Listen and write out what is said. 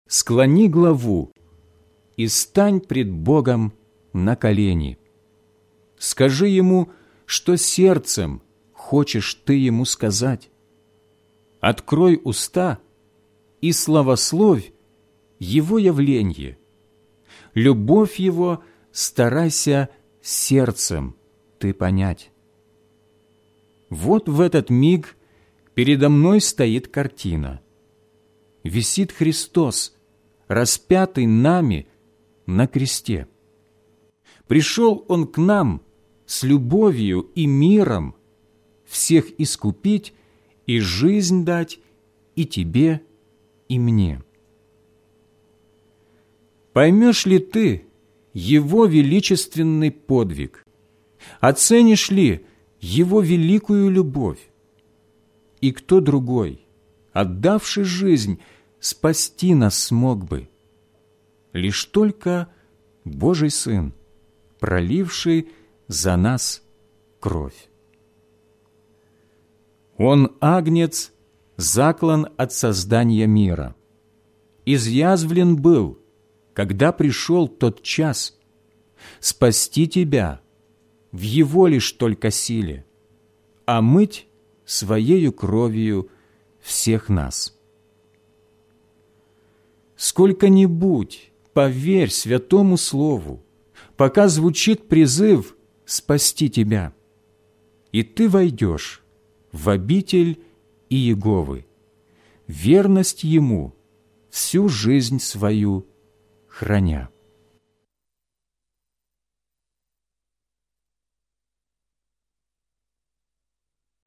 Склони главу и стань пред Богом на колени. Скажи Ему, что сердцем хочешь ты Ему сказать. Открой уста и славословь Его явление. Любовь Его старайся сердцем ты понять. Вот в этот миг передо мной стоит картина. Висит Христос, распятый нами на кресте. Пришел Он к нам с любовью и миром всех искупить и жизнь дать и тебе, и мне. Поймешь ли ты Его величественный подвиг? Оценишь ли Его великую любовь? И кто другой, отдавший жизнь, спасти нас смог бы? Лишь только Божий Сын, проливший за нас кровь. Он агнец, заклан от создания мира. Изъязвлен был, когда пришел тот час, спасти тебя в Его лишь только силе, омыть Своею кровью всех нас. Сколько-нибудь поверь святому слову, пока звучит призыв спасти тебя, и ты войдешь в обитель Иеговы, верность Ему всю жизнь свою храня.